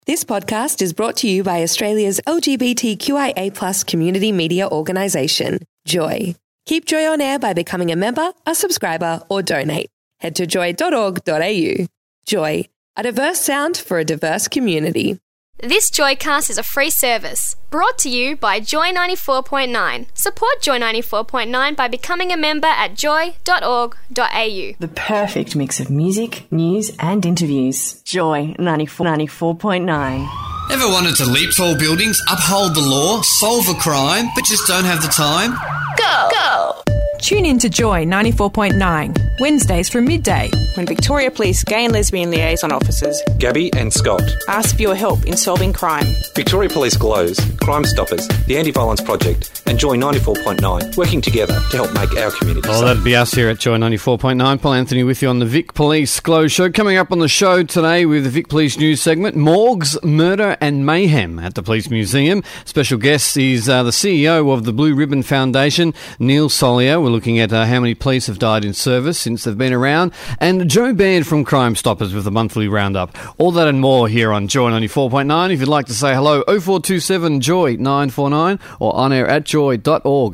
This podcast is brought to you by Australia's LGBTQIA+ community media organisation, Joy. Keep Joy on air by becoming a member, a subscriber, or donate. Head to joy.org.au. Joy, a diverse sound for a diverse community. This Joycast is a free service brought to you by Joy 94.9. Support Joy 94.9 by becoming a member at joy.org.au. The perfect mix of music, news and interviews. Joy 94.9. Ever wanted to leap tall buildings, uphold the law, solve a crime, but just don't have the time? Go! Tune in to Joy 94.9, Wednesdays from midday, when Victoria Police Gay and Lesbian Liaison Officers Gabby and Scott ask for your help in solving crime. Victoria Police Glows, Crime Stoppers, the Anti-Violence Project and Joy 94.9 working together to help make our community safe. That'd be us here at Joy 94.9. Paul Anthony with you on the Vic Police Glow Show. Coming up on the show today with the Vic Police News segment, Morgues, Murder and Mayhem at the Police Museum. Special guest is the CEO of the Blue Ribbon Foundation, Neil Solier. We're looking at how many police have died in service since they've been around. And Joe Baird from Crime Stoppers with the monthly roundup. All that and more here on Joy 94.9. If you'd like to say hello, 0427 Joy 949 or on air at joy.org.au.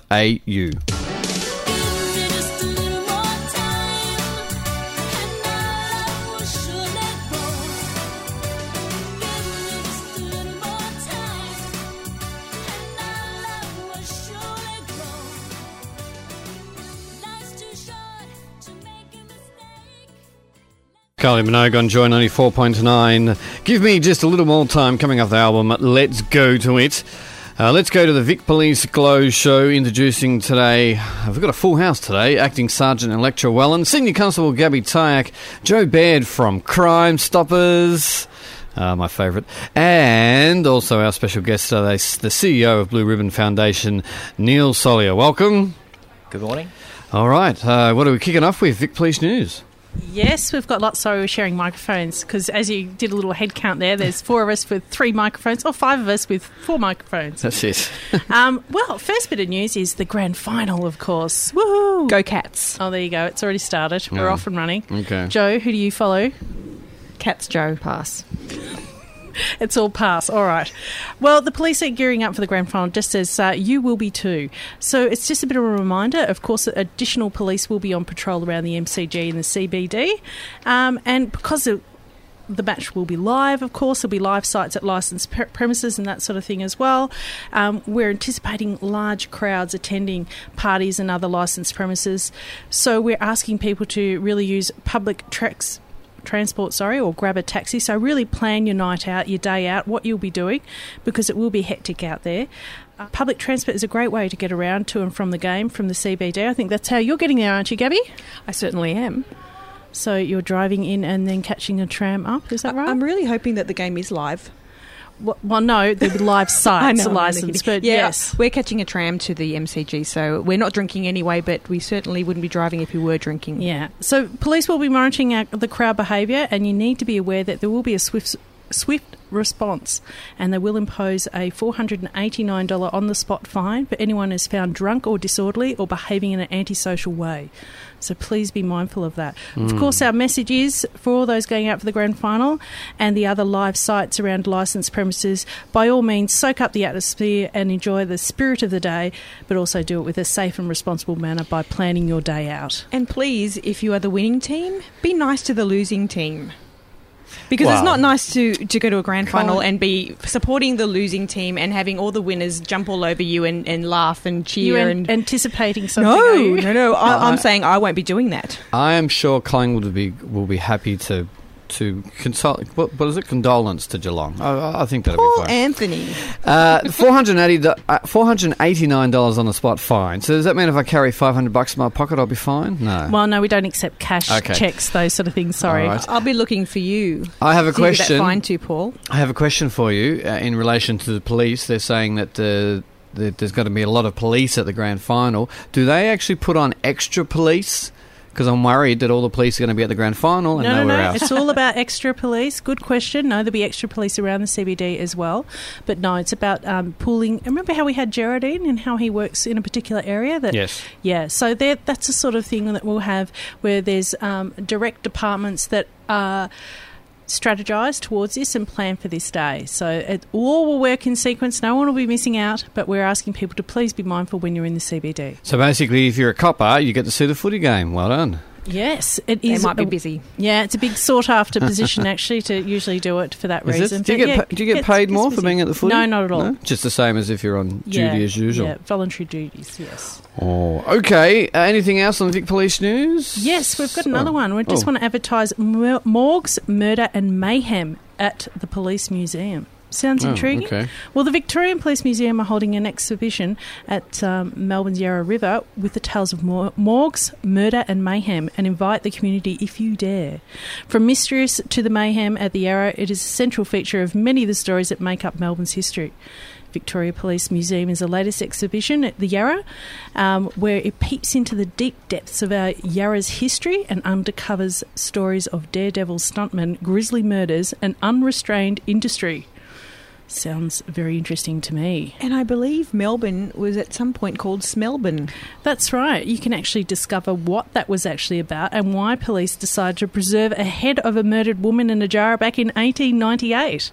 Kylie Minogue on Joy 94.9. Give me just a little more time coming off the album. Let's go to it. Let's go to the Vic Police Glow Show. Introducing today, we've got a full house today. Acting Sergeant Electra Wellen, Senior Constable Gabby Tyak, Joe Baird from Crime Stoppers, my favourite, and also our special guest today, the CEO of Blue Ribbon Foundation, Neil Solier. Welcome. Good morning. All right, what are we kicking off with? Vic Police News. Yes, we've got lots. Sorry, we're sharing microphones because as you did a little head count there, there's 4 of us with 3 microphones, or 5 of us with 4 microphones. That's it. Well, first bit of news is the grand final, of course. Woohoo! Go Cats. Oh, there you go. It's already started. We're off and running. Okay. Joe, who do you follow? Cats, Joe. Pass. It's all pass. All right. Well, the police are gearing up for the grand final, just as you will be too. So it's just a bit of a reminder. Of course, additional police will be on patrol around the MCG and the CBD. And because the match will be live, of course, there'll be live sites at licensed premises and that sort of thing as well. We're anticipating large crowds attending parties and other licensed premises. So we're asking people to really use public transport, or grab a taxi. So really plan your night out, your day out, what you'll be doing, because it will be hectic out there. Public transport is a great way to get around to and from the game, from the CBD. I think that's how you're getting there, aren't you, Gabby? I certainly am. So you're driving in and then catching a tram up, is that right? I'm really hoping that the game is live. Well, no, there'll be live sites, licensed, but yeah, yes. We're catching a tram to the MCG, so we're not drinking anyway, but we certainly wouldn't be driving if we were drinking. Yeah, so police will be monitoring the crowd behaviour, and you need to be aware that there will be a swift response, and they will impose a $489 on-the-spot fine for anyone who's found drunk or disorderly or behaving in an antisocial way. So please be mindful of that. Of course, our message is for all those going out for the grand final and the other live sites around licensed premises, by all means, soak up the atmosphere and enjoy the spirit of the day, but also do it with a safe and responsible manner by planning your day out. And please, if you are the winning team, be nice to the losing team. Because it's not nice to go to a grand final and be supporting the losing team and having all the winners jump all over you and laugh and cheer. And anticipating something. No. I'm saying I won't be doing that. I am sure Collingwood will be happy to consult. What is it? Condolence to Geelong. I think that'll be fine. Anthony. $489 on the spot fine. So does that mean if I carry $500 in my pocket, I'll be fine? No. Well, no, we don't accept cash, checks, those sort of things. Sorry. Right. I'll be looking for you. I have a question. That fine too, Paul. I have a question for you in relation to the police. They're saying that there's going to be a lot of police at the grand final. Do they actually put on extra police? Because I'm worried that all the police are going to be at the grand final and nowhere else. It's all about extra police. Good question. No, there'll be extra police around the CBD as well. But no, it's about pooling. Remember how we had Geraldine and how he works in a particular area? Yes. Yeah, so that's the sort of thing that we'll have where there's direct departments that are strategise towards this and plan for this day. So it all will work in sequence. No one will be missing out, but we're asking people to please be mindful when you're in the CBD. So basically, if you're a copper, you get to see the footy game. Well done. Yes, it is. They might be busy. Yeah, it's a big sought-after position, actually, to usually do it for that reason. Do you get paid more for being at the footy? No, not at all. No? Just the same as if you're on duty as usual? Yeah, voluntary duties, yes. Oh, okay. Anything else on Vic Police News? Yes, we've got another one. We just want to advertise Morgues, Murder and Mayhem at the Police Museum. Sounds intriguing. Okay. Well, the Victorian Police Museum are holding an exhibition at Melbourne's Yarra River with the tales of morgues, murder and mayhem, and invite the community if you dare. From mysterious to the mayhem at the Yarra, it is a central feature of many of the stories that make up Melbourne's history. Victoria Police Museum is the latest exhibition at the Yarra, where it peeps into the deep depths of our Yarra's history and uncovers stories of daredevil stuntmen, grisly murders and unrestrained industry. Sounds very interesting to me. And I believe Melbourne was at some point called Smelbourne. That's right. You can actually discover what that was actually about and why police decided to preserve a head of a murdered woman in a jar back in 1898.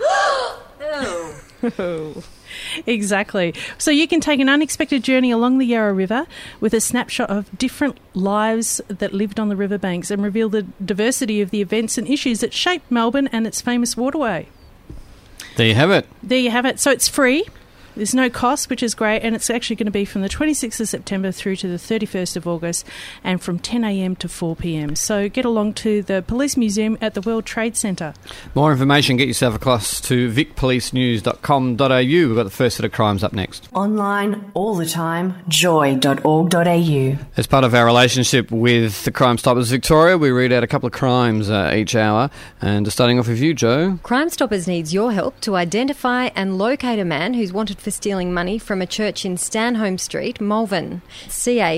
Exactly. So you can take an unexpected journey along the Yarra River with a snapshot of different lives that lived on the riverbanks and reveal the diversity of the events and issues that shaped Melbourne and its famous waterway. There you have it. There you have it. So it's free. There's no cost, which is great, and it's actually going to be from the 26th of September through to the 31st of August and from 10 a.m. to 4 p.m. So get along to the Police Museum at the World Trade Centre. More information, get yourself across to vicpolicenews.com.au. We've got the first set of crimes up next. Online, all the time, joy.org.au. As part of our relationship with the Crime Stoppers Victoria, we read out a couple of crimes each hour. And starting off with you, Joe. Crime Stoppers needs your help to identify and locate a man who's wanted for stealing money from a church in Stanholme Street, Malvern, CA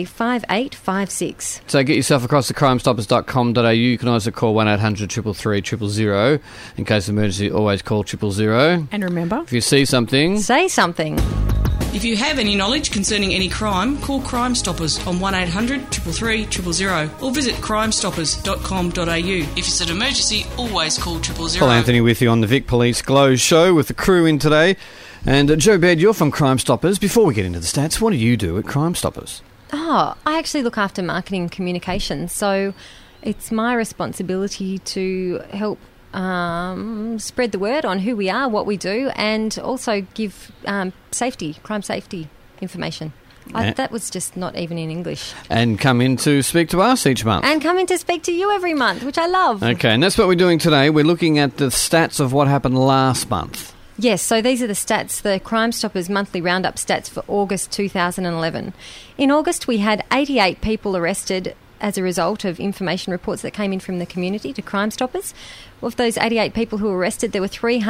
5856. So get yourself across to crimestoppers.com.au. You can also call 1800 333 000. In case of emergency, always call 000. And remember, if you see something, say something. If you have any knowledge concerning any crime, call Crime Stoppers on 1800 333 000 or visit crimestoppers.com.au. If it's an emergency, always call 000. Paul Anthony with you on the Vic Police Glow Show with the crew in today. And Joe Baird, you're from Crime Stoppers. Before we get into the stats, what do you do at Crime Stoppers? I actually look after marketing and communications, so it's my responsibility to help spread the word on who we are, what we do, and also give crime safety information. That was just not even in English. And come in to speak to us each month. And come in to speak to you every month, which I love. Okay, and that's what we're doing today. We're looking at the stats of what happened last month. Yes, so these are the stats, the Crime Stoppers monthly roundup stats for August 2011. In August, we had 88 people arrested as a result of information reports that came in from the community to Crime Stoppers. Of those 88 people who were arrested, there were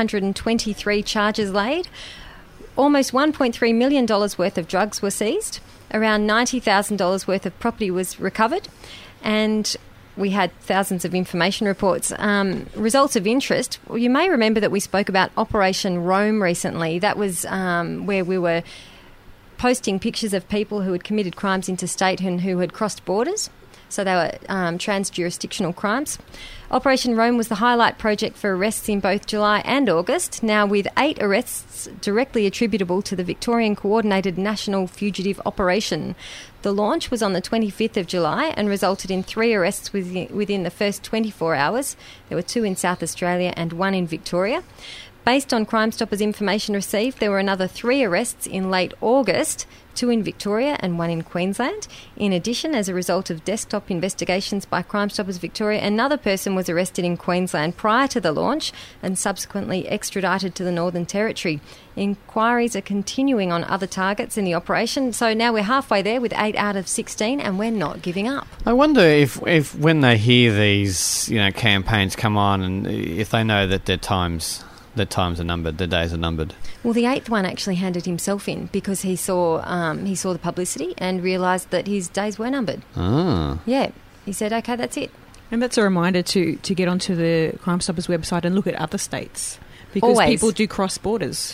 323 charges laid. Almost $1.3 million worth of drugs were seized. Around $90,000 worth of property was recovered. And we had thousands of information reports. Results of interest. Well, you may remember that we spoke about Operation Rome recently. That was where we were posting pictures of people who had committed crimes interstate and who had crossed borders. So they were trans-jurisdictional crimes. Operation Rome was the highlight project for arrests in both July and August, now with 8 arrests directly attributable to the Victorian Coordinated National Fugitive Operation. The launch was on the 25th of July and resulted in 3 arrests within the first 24 hours. There were 2 in South Australia and 1 in Victoria. Based on Crime Stoppers information received, there were another 3 arrests in late August, 2 in Victoria and 1 in Queensland. In addition, as a result of desktop investigations by Crime Stoppers Victoria, another person was arrested in Queensland prior to the launch and subsequently extradited to the Northern Territory. Inquiries are continuing on other targets in the operation, so now we're halfway there with 8 out of 16 and we're not giving up. I wonder if when they hear these campaigns come on and if they know that their times are numbered, their days are numbered. Well, the 8th one actually handed himself in because he saw the publicity and realised that his days were numbered. Ah. Yeah. He said, okay, that's it. And that's a reminder to get onto the Crime Stoppers website and look at other states because Always. People do cross borders.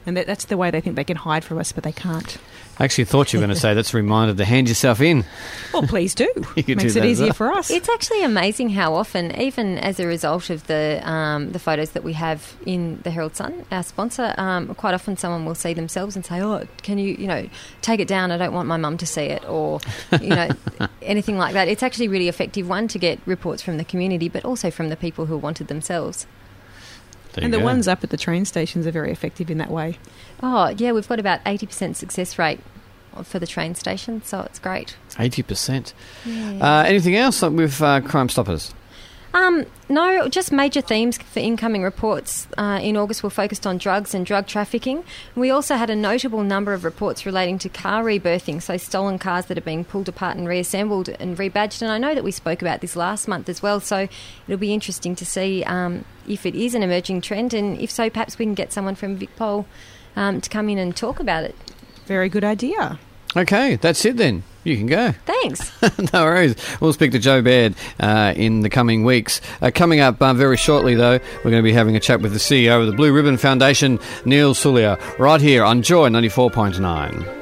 and that's the way they think they can hide from us, but they can't. I actually thought you were going to say that's a reminder to hand yourself in. Well, please do. Makes it easier for us. It's actually amazing how often, even as a result of the photos that we have in the Herald Sun, our sponsor, quite often someone will see themselves and say, "Oh, can you take it down? I don't want my mum to see it," or anything like that. It's actually a really effective one to get reports from the community, but also from the people who wanted themselves. And the ones up at the train stations are very effective in that way. Oh, yeah, we've got about 80% success rate for the train station, so it's great. 80%. Yeah. Anything else with Crime Stoppers? No, just major themes for incoming reports in August were focused on drugs and drug trafficking. We also had a notable number of reports relating to car rebirthing, so stolen cars that are being pulled apart and reassembled and rebadged. And I know that we spoke about this last month as well, so it'll be interesting to see if it is an emerging trend, and if so, perhaps we can get someone from VicPol to come in and talk about it. Very good idea. Okay, that's it then. You can go. Thanks. No worries. We'll speak to Joe Baird in the coming weeks. Coming up very shortly, though, we're going to be having a chat with the CEO of the Blue Ribbon Foundation, Neil Sullier, right here on Joy 94.9.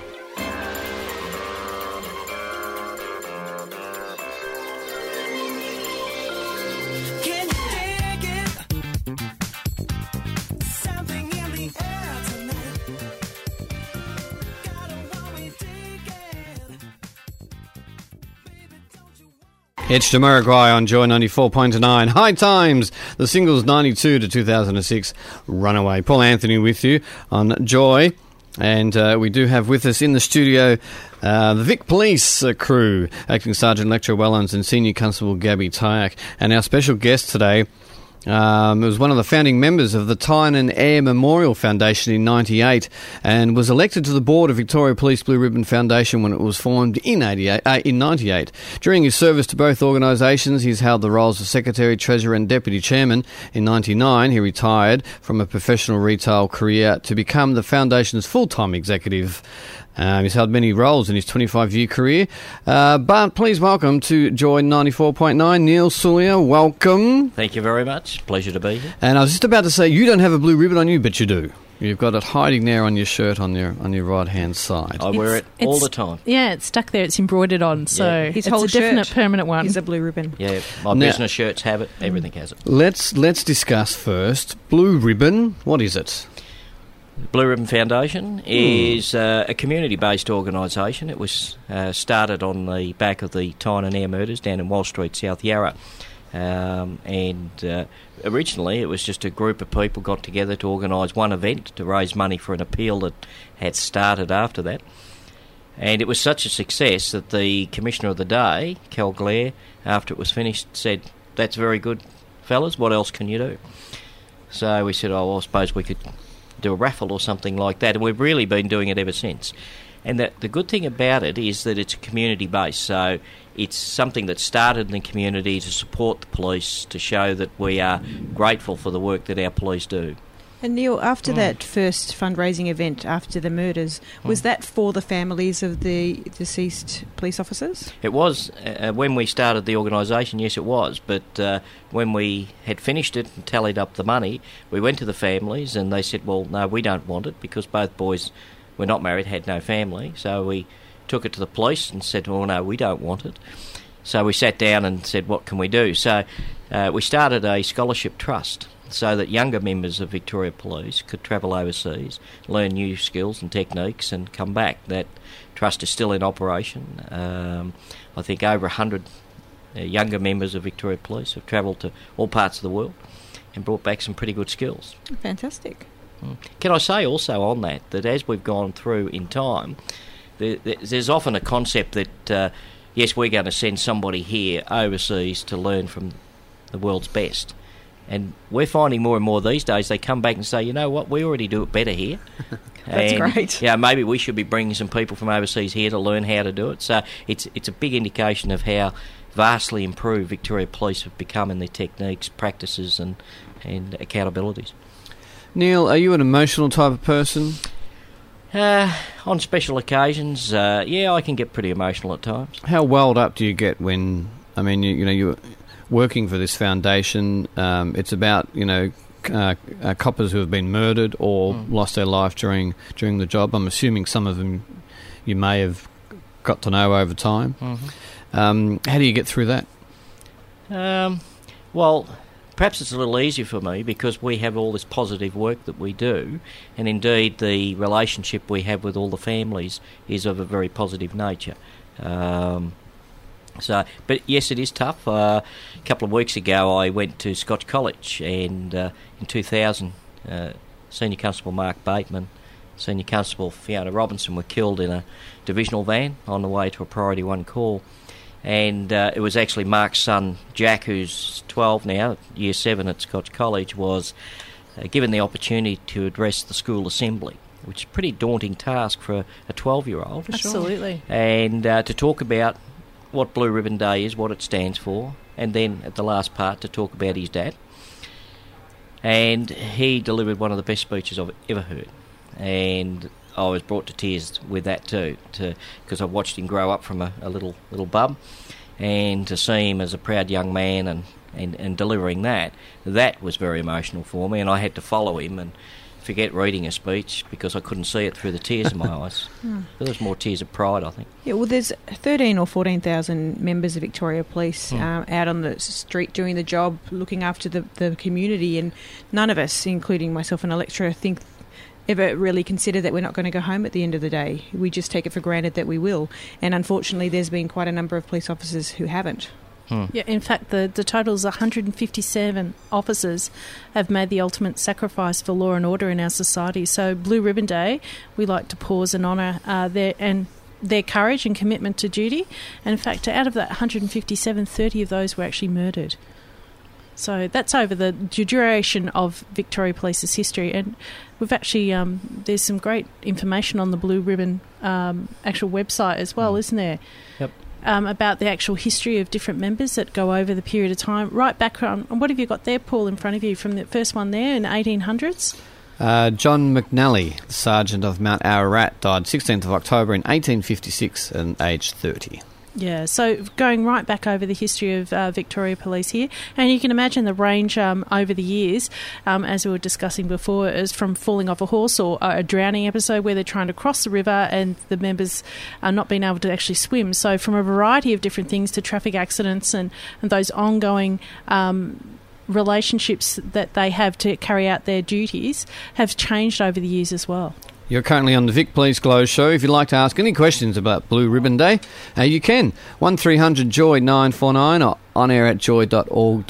It's Jamiroquai on Joy 94.9. High Times, the singles 92 to 2006, Runaway. Paul Anthony with you on Joy. And we do have with us in the studio the Vic Police crew, Acting Sergeant Lecturer Wellens and Senior Constable Gabby Tyack. And our special guest today was one of the founding members of the Tynan Air Memorial Foundation in 98 and was elected to the board of Victoria Police Blue Ribbon Foundation when it was formed in 98. During his service to both organisations, he's held the roles of Secretary, Treasurer and Deputy Chairman. In 99, he retired from a professional retail career to become the Foundation's full-time executive. He's held many roles in his 25-year career. But please welcome to Joy 94.9, Neil Sullier. Welcome. Thank you very much. Pleasure to be here. And I was just about to say, you don't have a blue ribbon on you, but you do. You've got it hiding there on your shirt on your right-hand side. I wear it all the time. Yeah, it's stuck there. It's embroidered on, so His it's whole a definite shirt permanent one. is a blue ribbon. Yeah, my business shirts have it. Everything has it. Let's discuss first. Blue Ribbon, what is it? Blue Ribbon Foundation is a community-based organisation. It was started on the back of the Tynan Air murders down in Wall Street, South Yarra. Originally it was just a group of people got together to organise one event to raise money for an appeal that had started after that. And it was such a success that the Commissioner of the day, Cal Glare, after it was finished, said, "That's very good, fellas, what else can you do?" So we said, I suppose we could do a raffle or something like that, and we've really been doing it ever since. And the good thing about it is that it's community based, so it's something that started in the community to support the police, to show that we are grateful for the work that our police do. And Neil, after that first fundraising event after the murders, was that for the families of the deceased police officers? It was. When we started the organisation, yes it was, but when we had finished it and tallied up the money, we went to the families and they said, well, no, we don't want it, because both boys were not married, had no family. So we took it to the police and said, well, no, we don't want it. So we sat down and said, what can we do? So we started a scholarship trust, so that younger members of Victoria Police could travel overseas, learn new skills and techniques and come back. That trust is still in operation. I think over 100 younger members of Victoria Police have travelled to all parts of the world and brought back some pretty good skills. Fantastic. Can I say also on that as we've gone through in time, there's often a concept that, yes, we're going to send somebody here overseas to learn from the world's best. And we're finding more and more these days they come back and say, you know what, we already do it better here. That's great. Yeah, maybe we should be bringing some people from overseas here to learn how to do it. So it's a big indication of how vastly improved Victoria Police have become in their techniques, practices and accountabilities. Neil, are you an emotional type of person? On special occasions, I can get pretty emotional at times. How welled up do you get when, you're working for this foundation? It's about, coppers who have been murdered or lost their life during the job. I'm assuming some of them you may have got to know over time. Mm-hmm. How do you get through that? Well, perhaps it's a little easier for me because we have all this positive work that we do, and indeed the relationship we have with all the families is of a very positive nature. But yes, it is tough. A couple of weeks ago I went to Scotch College, and in 2000 Senior Constable Mark Bateman, Senior Constable Fiona Robinson were killed in a divisional van on the way to a Priority 1 call. And it was actually Mark's son, Jack, who's 12 now, Year 7 at Scotch College, was given the opportunity to address the school assembly, which is a pretty daunting task for a 12-year-old. Absolutely. And to talk about what Blue Ribbon Day is, what it stands for, and then at the last part to talk about his dad. And he delivered one of the best speeches I've ever heard. And I was brought to tears with that too, because I watched him grow up from a little bub, and to see him as a proud young man and delivering that was very emotional for me, and I had to follow him and forget reading a speech because I couldn't see it through the tears in my eyes. There was more tears of pride, I think. Yeah, well, there's 13 or 14,000 members of Victoria Police out on the street doing the job, looking after the community, and none of us, including myself and Electra, ever really consider that we're not going to go home at the end of the day. We just take it for granted that we will. And unfortunately, there's been quite a number of police officers who haven't. Yeah, in fact, the total is 157 officers have made the ultimate sacrifice for law and order in our society. So Blue Ribbon Day, we like to pause and honour their courage and commitment to duty. And in fact, out of that 157, 30 of those were actually murdered. So that's over the duration of Victoria Police's history, and we've actually there's some great information on the Blue Ribbon actual website as well, isn't there? Yep. About the actual history of different members that go over the period of time. Right back on, what have you got there, Paul, in front of you from the first one there in 1800s? John McNally, the Sergeant of Mount Ararat, died 16th of October in 1856 at age 30. Yeah, so going right back over the history of Victoria Police here, and you can imagine the range over the years, as we were discussing before, is from falling off a horse or a drowning episode where they're trying to cross the river and the members are not being able to actually swim. So from a variety of different things to traffic accidents and those ongoing relationships that they have to carry out their duties have changed over the years as well. You're currently on the Vic Police Glow Show. If you'd like to ask any questions about Blue Ribbon Day, you can. 1300 Joy 949 or on air at joy.org.au.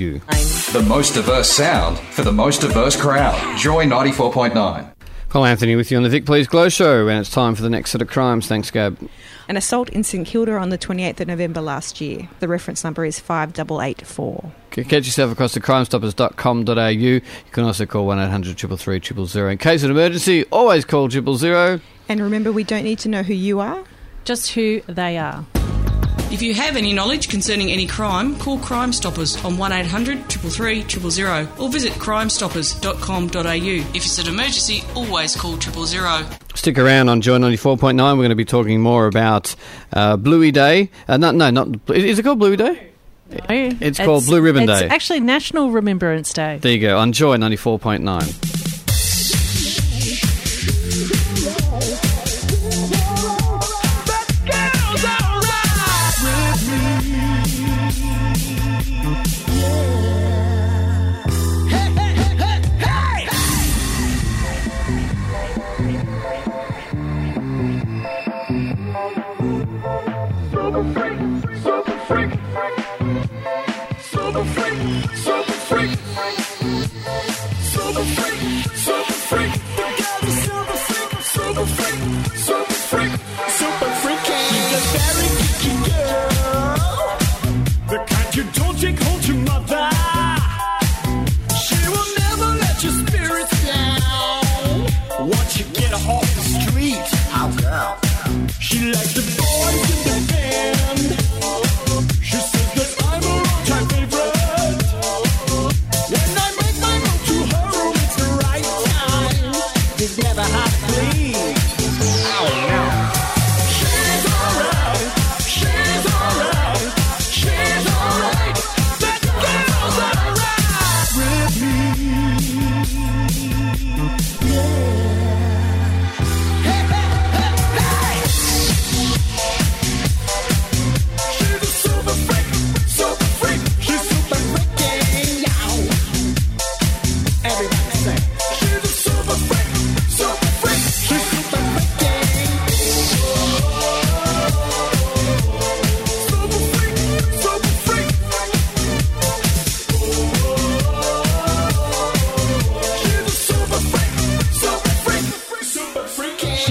The most diverse sound for the most diverse crowd. Joy 94.9. Paul Anthony with you on the Vic Police Glow Show, and it's time for the next set of crimes. Thanks, Gab. An assault in St Kilda on the 28th of November last year. The reference number is 5884. Get yourself across to crimestoppers.com.au. You can also call 1800 333 000. In case of an emergency, always call 000. And remember, we don't need to know who you are, just who they are. If you have any knowledge concerning any crime, call Crime Stoppers on 1800 333 000 or visit crimestoppers.com.au. If it's an emergency, always call 000. Stick around on Joy 94.9. We're going to be talking more about Bluey Day. Is it called Bluey Day? No, it's called Blue Ribbon Day. It's actually National Remembrance Day. There you go, on Joy 94.9. When I make my move to her room, it's the right time.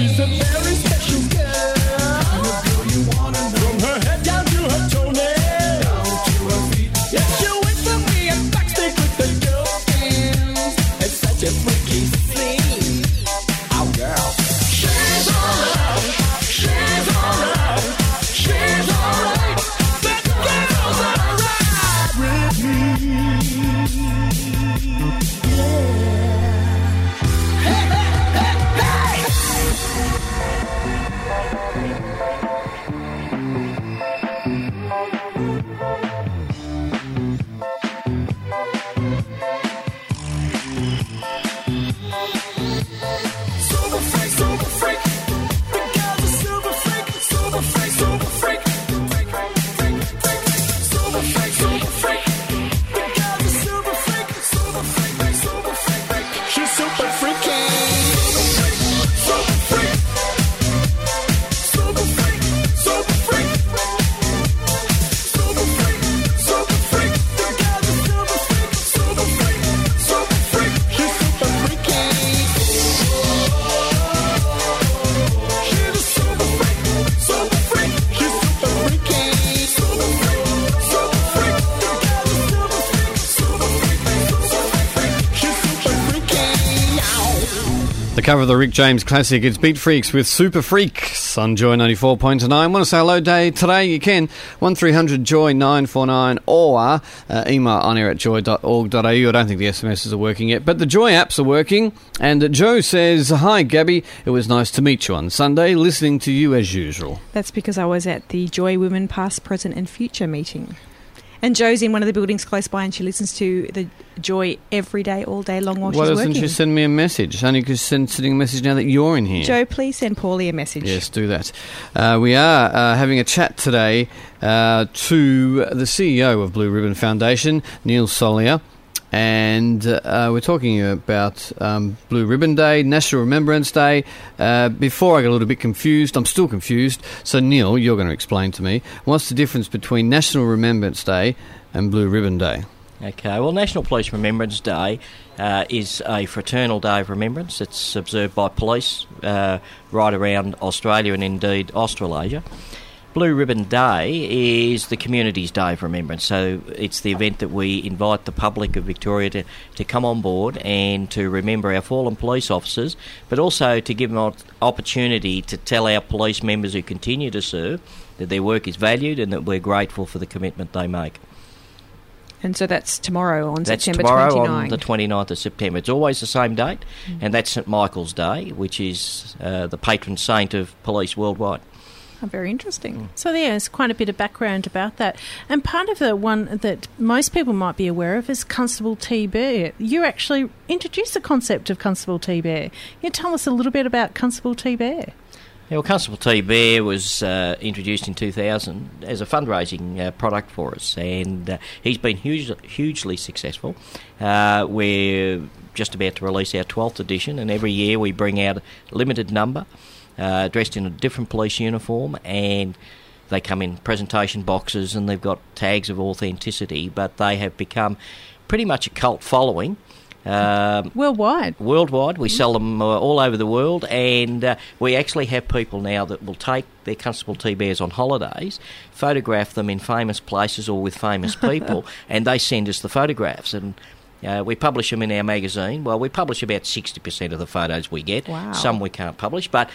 She's a very special girl. Kind of girl you wanna know. From her head down to her toenails, down to her feet. Yeah, she'll wait for me and backstage with the girlfriends. It's such a freaky scene. Oh, girl. She's alright. She's alright. She's alright. That girl's alright with me. The cover of the Rick James classic, it's Beat Freaks with Super Freaks on Joy 94.9. Want to say hello day today? You can. 1300 Joy 949 or email onair@joy.org.au. I don't think the SMSs are working yet, but the Joy apps are working. And Joe says, hi Gabby, it was nice to meet you on Sunday, listening to you as usual. That's because I was at the Joy Women Past, Present and Future meeting. And Jo's in one of the buildings close by and she listens to the Joy every day, all day long while she's working. Why doesn't she send me a message? Only because sending a message now that you're in here. Jo, please send Paulie a message. Yes, do that. We are having a chat today to the CEO of Blue Ribbon Foundation, Neil Solier. And we're talking about Blue Ribbon Day, National Remembrance Day. Before I get a little bit confused, I'm still confused. So, Neil, you're going to explain to me, what's the difference between National Remembrance Day and Blue Ribbon Day? Okay, well, National Police Remembrance Day is a fraternal day of remembrance. It's observed by police right around Australia and indeed Australasia. Blue Ribbon Day is the community's day of remembrance, so it's the event that we invite the public of Victoria to come on board and to remember our fallen police officers, but also to give them an opportunity to tell our police members who continue to serve that their work is valued and that we're grateful for the commitment they make. And so that's tomorrow on September 29th. That's tomorrow on the 29th of September. It's always the same date, and that's St Michael's Day, which is the patron saint of police worldwide. Oh, very interesting. So there's quite a bit of background about that. And part of the one that most people might be aware of is Constable T. Bear. You actually introduced the concept of Constable T. Bear. Can you tell us a little bit about Constable T. Bear? Yeah, well, Constable T. Bear was introduced in 2000 as a fundraising product for us, and he's been hugely successful. We're just about to release our 12th edition, and every year we bring out a limited number dressed in a different police uniform, and they come in presentation boxes and they've got tags of authenticity, but they have become pretty much a cult following. Worldwide. We sell them all over the world, and we actually have people now that will take their Constable T. Bears on holidays, photograph them in famous places or with famous people, and they send us the photographs, and we publish them in our magazine. Well, we publish about 60% of the photos we get. Wow. Some we can't publish, but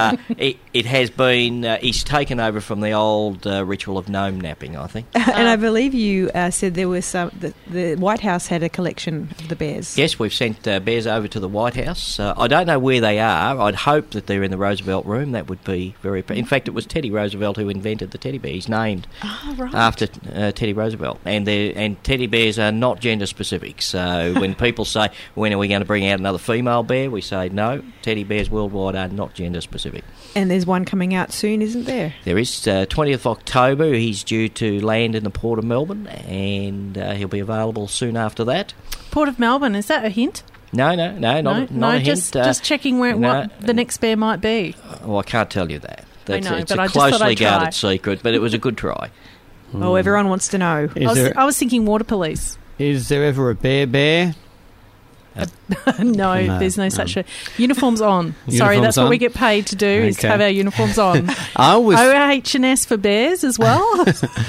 it has been... he's taken over from the old ritual of gnome napping, I think. And I believe you said there was some... The White House had a collection of the bears. Yes, we've sent bears over to the White House. I don't know where they are. I'd hope that they're in the Roosevelt Room. That would be very... In fact, it was Teddy Roosevelt who invented the teddy bear. He's named after Teddy Roosevelt. And teddy bears are not gender-specific. So when people say, when are we going to bring out another female bear, we say, no, teddy bears worldwide are not gender-specific. And there's one coming out soon, isn't there? There is. 20th of October, he's due to land in the Port of Melbourne, and he'll be available soon after that. Port of Melbourne, is that a hint? No, not a hint. Just checking what the next bear might be. Well, I can't tell you that. It's but a closely guarded secret, but it was a good try. Oh, everyone wants to know. I was thinking water police. Is there ever a bear? No, there's no such a... Uniforms on. Sorry, Uniforms that's on? what we get paid to do, is to Okay. have our uniforms on. OH&S for bears as well.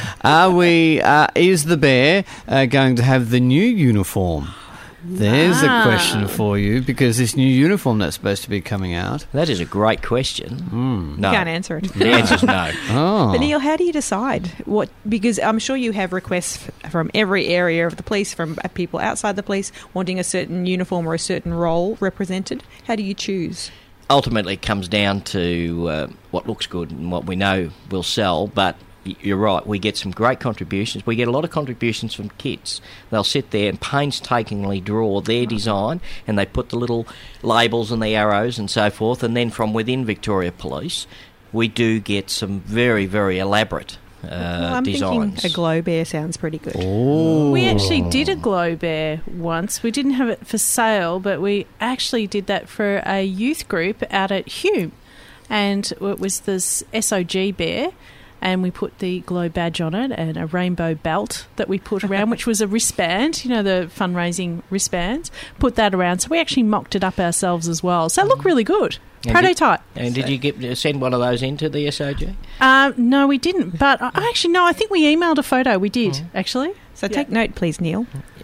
Is the bear going to have the new uniform? There's a question for you, because this new uniform that's supposed to be coming out. That is a great question. No. You can't answer it. The answer's no. Oh. But Neil, how do you decide what? Because I'm sure you have requests from every area of the police, from people outside the police wanting a certain uniform or a certain role represented. How do you choose? Ultimately, it comes down to what looks good and what we know will sell, but you're right, we get some great contributions. We get a lot of contributions from kids. They'll sit there and painstakingly draw their design, and they put the little labels and the arrows and so forth, and then from within Victoria Police, we do get some very, very elaborate I'm designs. thinking a glow bear sounds pretty good. We actually did a glow bear once. We didn't have it for sale, but we actually did that for a youth group out at Hume. And it was this SOG bear, and we put the glow badge on it and a rainbow belt that we put around, which was a wristband, you know, the fundraising wristbands. Put that around. So we actually mocked it up ourselves as well. So it looked really good. Prototype. Did you send one of those into the SOG? No, we didn't. But I think we emailed a photo. We did, actually. So take note, please, Neil.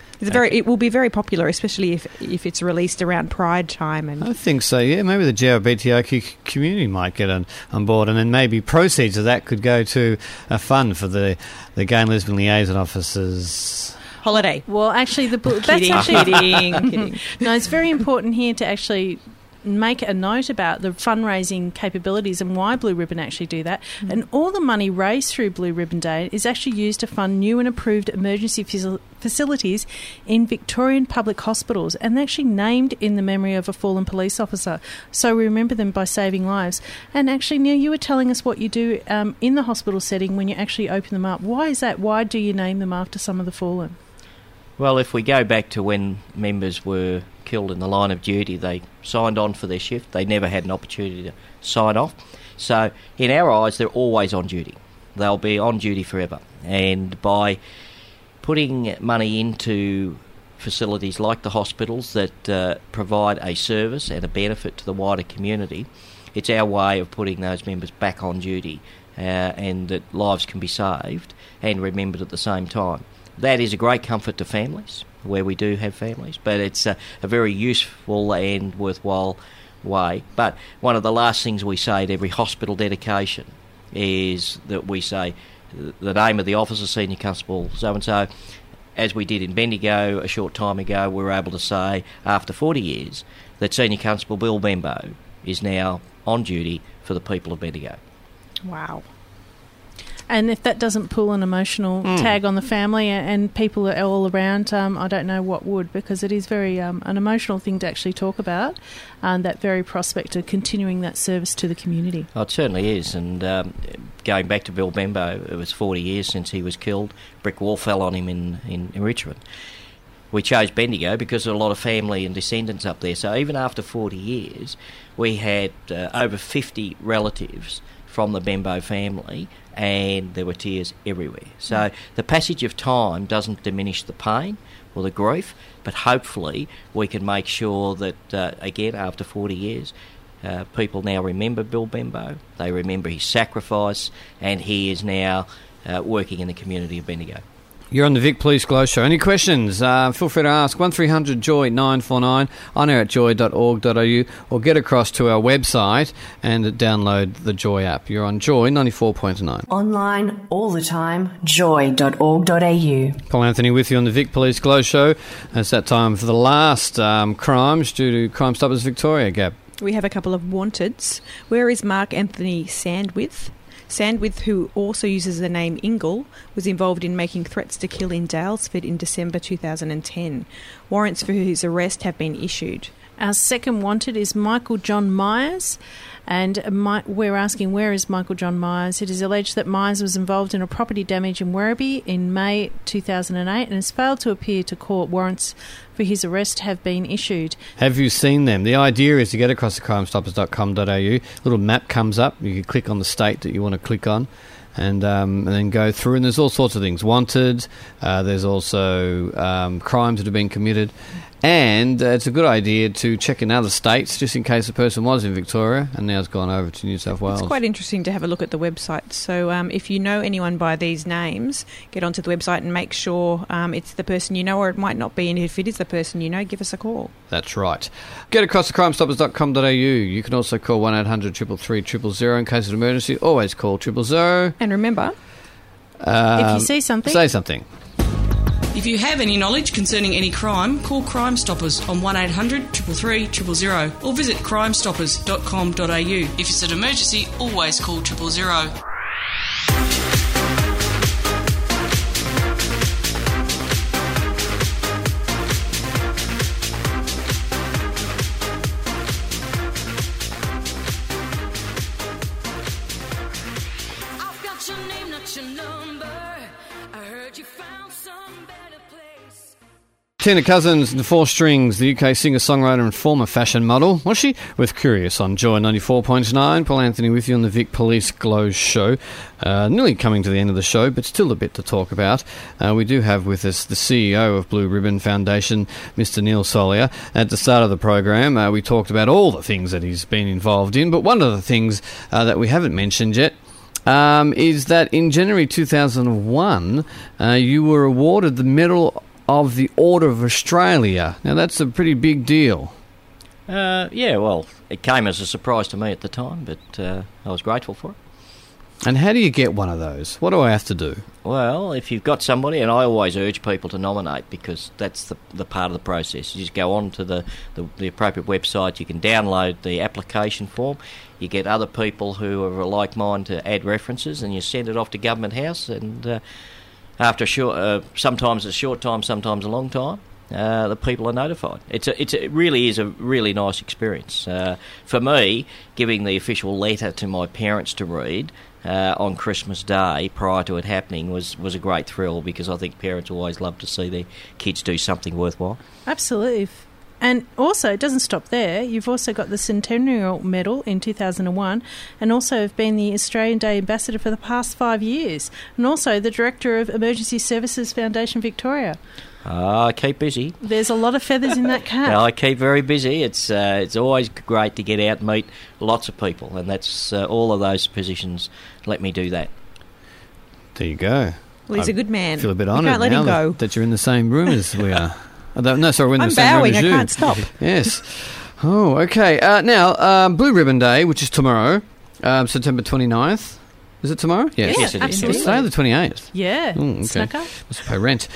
It will be very popular, especially if it's released around Pride time. And I think so, yeah. Maybe the GLBTIQ community might get on board, and then maybe proceeds of that could go to a fund for the Gay and Lesbian Liaison Officers. Holiday. Well, actually, that's Kidding. actually... Kidding. No, it's very important here to actually make a note about the fundraising capabilities and why Blue Ribbon actually do that. And all the money raised through Blue Ribbon Day is actually used to fund new and approved emergency facilities in Victorian public hospitals, and they're actually named in the memory of a fallen police officer. So we remember them by saving lives. And actually, Neil, you were telling us what you do in the hospital setting when you actually open them up. Why is that? Why do you name them after some of the fallen? Well, if we go back to when members were killed in the line of duty, they signed on for their shift. They never had an opportunity to sign off. So in our eyes, they're always on duty. They'll be on duty forever. And by putting money into facilities like the hospitals that provide a service and a benefit to the wider community, it's our way of putting those members back on duty and that lives can be saved and remembered at the same time. That is a great comfort to families, where we do have families, but it's a very useful and worthwhile way. But one of the last things we say at every hospital dedication is that we say the name of the officer, Senior Constable so-and-so. As we did in Bendigo a short time ago, we were able to say, after 40 years, that Senior Constable Bill Bembo is now on duty for the people of Bendigo. Wow. And if that doesn't pull an emotional tag on the family and people are all around, I don't know what would, because it is very an emotional thing to actually talk about, that very prospect of continuing that service to the community. Oh, it certainly is. And going back to Bill Bembo, it was 40 years since he was killed. Brick wall fell on him in Richmond. We chose Bendigo because there are a lot of family and descendants up there. So even after 40 years, we had over 50 relatives from the Bembo family, and there were tears everywhere. So the passage of time doesn't diminish the pain or the grief, but hopefully we can make sure that, again, after 40 years, people now remember Bill Bembo, they remember his sacrifice, and he is now working in the community of Bendigo. You're on the Vic Police Glow Show. Any questions? Feel free to ask 1300 Joy 949 on air at joy.org.au, or get across to our website and download the Joy app. You're on Joy 94.9. Online, all the time, joy.org.au. Paul Anthony with you on the Vic Police Glow Show. It's that time for the last crimes due to Crime Stoppers Victoria, Gab. We have a couple of wanteds. Where is Mark Anthony Sandwith? Sandwith, who also uses the name Ingle, was involved in making threats to kill in Dalesford in December 2010. Warrants for his arrest have been issued. Our second wanted is Michael John Myers, and we're asking, where is Michael John Myers? It is alleged that Myers was involved in a property damage in Werribee in May 2008 and has failed to appear to court. Warrants for his arrest have been issued. Have you seen them? The idea is to get across to crimestoppers.com.au. A little map comes up. You can click on the state that you want to click on, and then go through. And there's all sorts of things. Wanted. There's also crimes that have been committed. And it's a good idea to check in other states, just in case the person was in Victoria and now has gone over to New South Wales. It's quite interesting to have a look at the website. So if you know anyone by these names, get onto the website and make sure it's the person you know, or it might not be. And if it is the person you know, give us a call. That's right. Get across to crimestoppers.com.au. You can also call 1800 333 000 in case of an emergency. Always call 000. And remember, if you see something, say something. If you have any knowledge concerning any crime, call Crime Stoppers on 1800 333 000 or visit crimestoppers.com.au. If it's an emergency, always call 000. Tina Cousins, the Four Strings, the UK singer-songwriter and former fashion model, was she? With Curious on Joy 94.9. Paul Anthony with you on the Vic Police Glow Show. Nearly coming to the end of the show, but still a bit to talk about. We do have with us the CEO of Blue Ribbon Foundation, Mr. Neil Solier. At the start of the program, we talked about all the things that he's been involved in, but one of the things that we haven't mentioned yet is that in January 2001, you were awarded the Medal of the Order of Australia. Now, that's a pretty big deal. Yeah, well, it came as a surprise to me at the time, but I was grateful for it. And how do you get one of those? What do I have to do? Well, if you've got somebody, and I always urge people to nominate because that's the part of the process. You just go on to the appropriate website, you can download the application form, you get other people who are like mine to add references, and you send it off to Government House, and after sometimes a short time, sometimes a long time, the people are notified. It really is a really nice experience. For me, giving the official letter to my parents to read on Christmas Day prior to it happening was a great thrill, because I think parents always love to see their kids do something worthwhile. Absolutely. And also, it doesn't stop there. You've also got the Centennial Medal in 2001, and also have been the Australian Day Ambassador for the past 5 years, and also the Director of Emergency Services Foundation Victoria. I keep busy. There's a lot of feathers in that cap. I keep very busy. It's always great to get out and meet lots of people, and that's all of those positions let me do that. There you go. Well, he's a good man. I feel a bit honoured let now him go. that you're in the same room as we are. No, sorry, we're in the same bowing, room as you. I can't stop. Yes. Oh, okay. Now, Blue Ribbon Day, which is tomorrow, September 29th. Is it tomorrow? Yes, it is. Absolutely. It's today the 28th. Yeah. Okay. Snuck up. Must pay rent.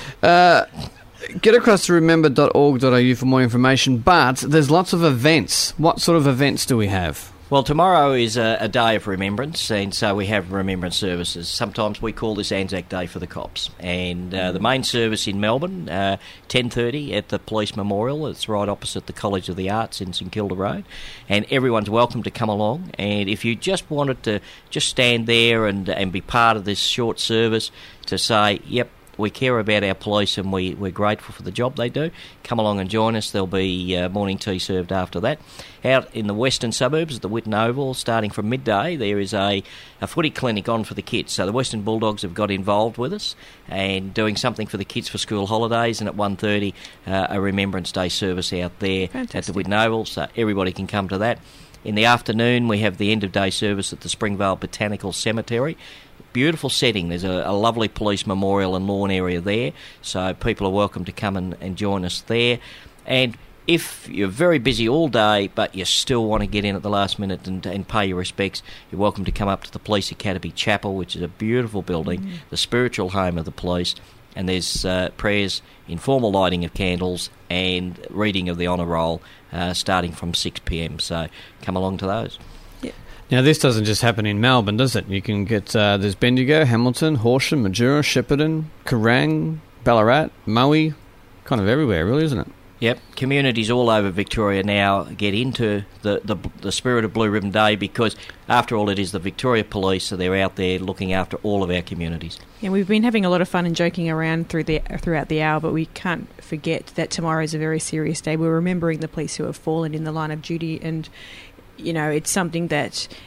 Get across to remember.org.au for more information, but there's lots of events. What sort of events do we have? Well, tomorrow is a day of remembrance, and so we have remembrance services. Sometimes we call this Anzac Day for the cops. And the main service in Melbourne, 10:30 at the Police Memorial. It's right opposite the College of the Arts in St Kilda Road. And everyone's welcome to come along. And if you just wanted to just stand there and be part of this short service to say, yep, we care about our police and we're grateful for the job they do, come along and join us. There'll be morning tea served after that. Out in the western suburbs at the Whitten Oval, starting from midday, there is a footy clinic on for the kids. So the Western Bulldogs have got involved with us and doing something for the kids for school holidays, and at 1:30 a Remembrance Day service out there at the Whitten Oval, so everybody can come to that. In the afternoon, we have the end-of-day service at the Springvale Botanical Cemetery. Beautiful setting. There's a lovely police memorial and lawn area there, so people are welcome to come and join us there. And if you're very busy all day but you still want to get in at the last minute and pay your respects, you're welcome to come up to the Police Academy Chapel, which is a beautiful building, the spiritual home of the police, and there's prayers, informal lighting of candles and reading of the honour roll starting from 6 p.m, so come along to those. Now, this doesn't just happen in Melbourne, does it? You can get, there's Bendigo, Hamilton, Horsham, Majura, Shepparton, Kerrang, Ballarat, Maui, kind of everywhere, really, isn't it? Yep, communities all over Victoria now get into the spirit of Blue Ribbon Day, because, after all, it is the Victoria Police, so they're out there looking after all of our communities. Yeah, we've been having a lot of fun and joking around throughout the hour, but we can't forget that tomorrow is a very serious day. We're remembering the police who have fallen in the line of duty, and, you know, it's something that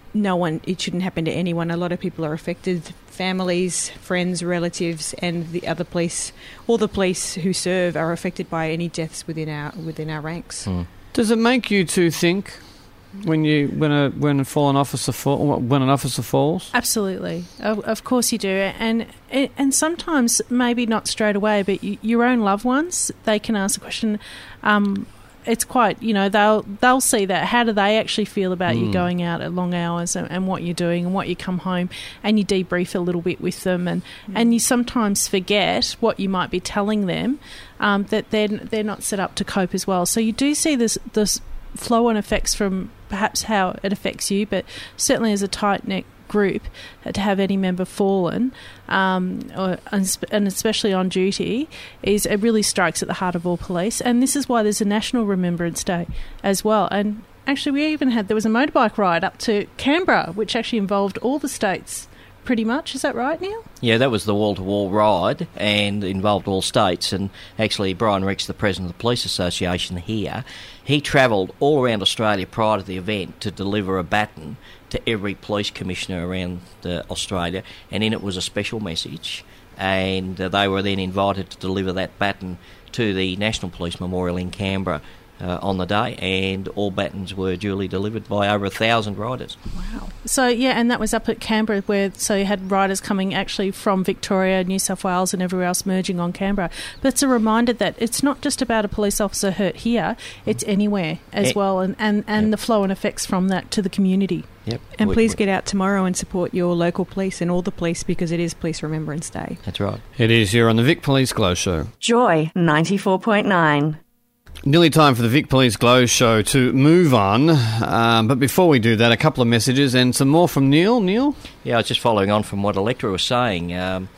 it shouldn't happen to anyone. A lot of people are affected, families, friends, relatives, and the other police, all the police who serve are affected by any deaths within our ranks. Does it make you two think when an officer falls? Absolutely, of course you do, and sometimes maybe not straight away, but your own loved ones, they can ask the question. It's quite, they'll see that. How do they actually feel about you going out at long hours and what you're doing and what you come home, and you debrief a little bit with them, and you sometimes forget what you might be telling them, that they're not set up to cope as well. So you do see this flow-on effects from perhaps how it affects you, but certainly as a tight-knit group, to have any member fallen, and especially on duty, it really strikes at the heart of all police. And this is why there's a National Remembrance Day as well. And actually, there was a motorbike ride up to Canberra, which actually involved all the states. Pretty much, is that right, Neil? Yeah, that was the wall-to-wall ride and involved all states. And actually, Brian Ricks, the president of the Police Association here, he travelled all around Australia prior to the event to deliver a baton to every police commissioner around Australia, and in it was a special message, and they were then invited to deliver that baton to the National Police Memorial in Canberra on the day, and all batons were duly delivered by over 1,000 riders. Wow. So, yeah, and that was up at Canberra, so you had riders coming actually from Victoria, New South Wales and everywhere else merging on Canberra. But it's a reminder that it's not just about a police officer hurt here, it's anywhere as well, and the flow and effects from that to the community. Yep. And please get out tomorrow and support your local police and all the police, because it is Police Remembrance Day. That's right. It is. You're on the Vic Police Glow Show. Joy 94.9. Nearly time for the Vic Police Glow Show to move on. But before we do that, a couple of messages and some more from Neil. Neil? Yeah, I was just following on from what Electra was saying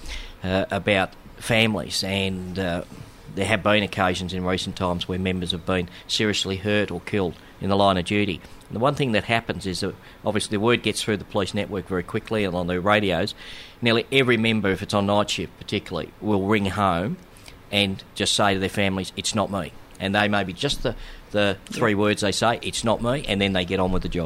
about families, and there have been occasions in recent times where members have been seriously hurt or killed in the line of duty. And the one thing that happens is that obviously the word gets through the police network very quickly and on the radios. Nearly every member, if it's on night shift particularly, will ring home and just say to their families, "It's not me." And they may be just the three words they say, "It's not me," and then they get on with the job.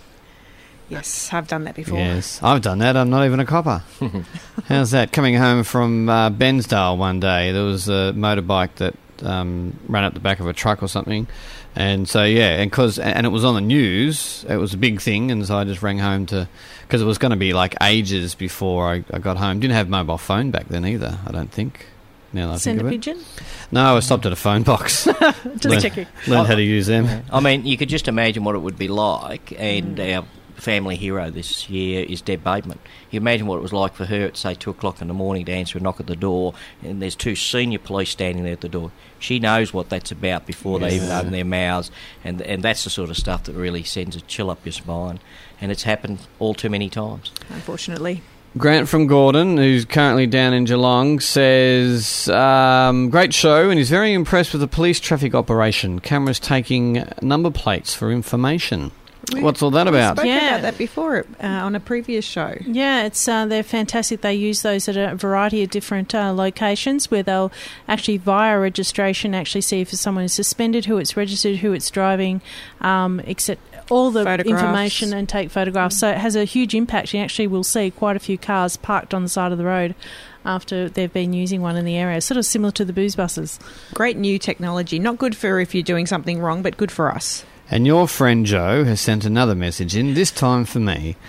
Yes, I've done that before. Yes, I've done that. I'm not even a copper. How's that? Coming home from Bensdale one day, there was a motorbike that ran up the back of a truck or something. And so, yeah, and it was on the news, it was a big thing, and so I just rang home because it was going to be like ages before I got home. Didn't have mobile phone back then either, I don't think. Now I Send think a of pigeon? No, I stopped at a phone box. Just checking. Learn how to use them. I mean, you could just imagine what it would be like, and our family hero this year is Deb Bateman. You imagine what it was like for her at, say, 2 o'clock in the morning to answer a knock at the door, and there's 2 senior police standing there at the door. She knows what that's about before they even open their mouths, and that's the sort of stuff that really sends a chill up your spine. And it's happened all too many times. Unfortunately. Grant from Gordon, who's currently down in Geelong, says, great show, and he's very impressed with the police traffic operation. Cameras taking number plates for information. What's all that about? We spoke about that before on a previous show. Yeah, it's they're fantastic. They use those at a variety of different locations where they'll actually, via registration, actually see if someone is suspended, who it's registered, who it's driving, etc. All the information, and take photographs. So it has a huge impact. You actually will see quite a few cars parked on the side of the road after they've been using one in the area. Sort of similar to the booze buses. Great new technology. Not good for if you're doing something wrong, but good for us. And your friend Jo has sent another message in, this time for me,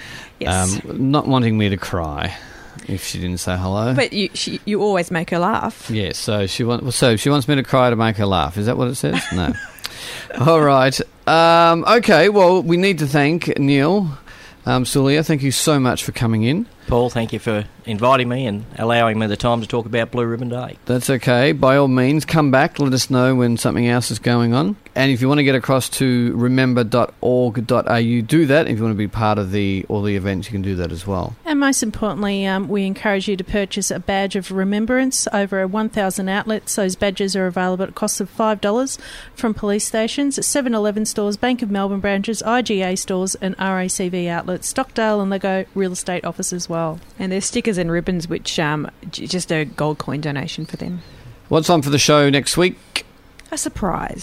not wanting me to cry if she didn't say hello. But you always make her laugh. Yes, so she wants me to cry to make her laugh. Is that what it says? No. All right. Okay, well, we need to thank Neil Sulia. Thank you so much for coming in. Paul, thank you for inviting me and allowing me the time to talk about Blue Ribbon Day. That's okay. By all means, come back. Let us know when something else is going on. And if you want to get across to remember.org.au, do that. If you want to be part of all the events, you can do that as well. And most importantly, we encourage you to purchase a badge of remembrance over 1,000 outlets. Those badges are available at a cost of $5 from police stations, 7-Eleven stores, Bank of Melbourne branches, IGA stores and RACV outlets, Stockdale and Lego real estate office as well. And there's stickers and ribbons, which just a gold coin donation for them. What's on for the show next week? A surprise.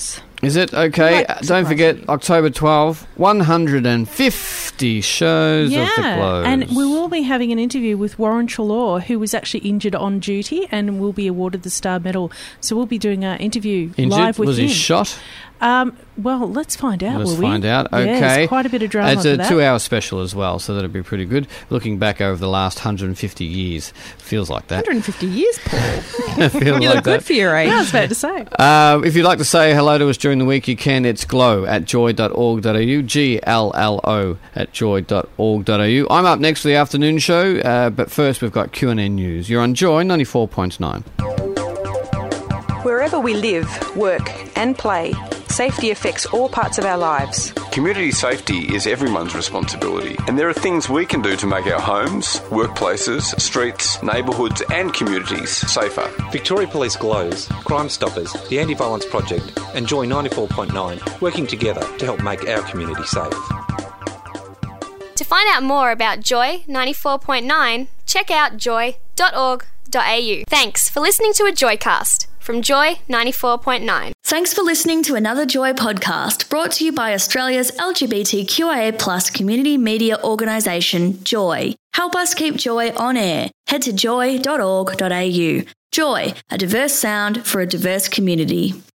Is it? Okay. Might Don't forget, October 12, 150 shows of the Globes. And we will be having an interview with Warren Chalor, who was actually injured on duty and will be awarded the Star Medal. So we'll be doing an interview live with Was him. he shot? Well, let's find out, Let's will we? find out. Okay. Yeah, there's quite a bit of drama It's for a that. 2-hour special as well, so that'll be pretty good. Looking back over the last 150 years. Feels like that. 150 years, Paul. Feels You like look that. good for your age. Yeah, I was about to say. If you'd like to say hello to us during the week, you can. It's glow@joy.org.au, GLLO at joy.org.au. I'm up next for the afternoon show, but first we've got QNN News. You're on Joy 94.9. Wherever we live, work and play, safety affects all parts of our lives. Community safety is everyone's responsibility, and there are things we can do to make our homes, workplaces, streets, neighbourhoods and communities safer. Victoria Police Glows, Crime Stoppers, the Anti-Violence Project and Joy 94.9 working together to help make our community safe. To find out more about Joy 94.9, check out joy.org.au. Thanks for listening to a Joycast from Joy 94.9. Thanks for listening to another Joy podcast brought to you by Australia's LGBTQIA+ community media organisation, Joy. Help us keep Joy on air. Head to joy.org.au. Joy, a diverse sound for a diverse community.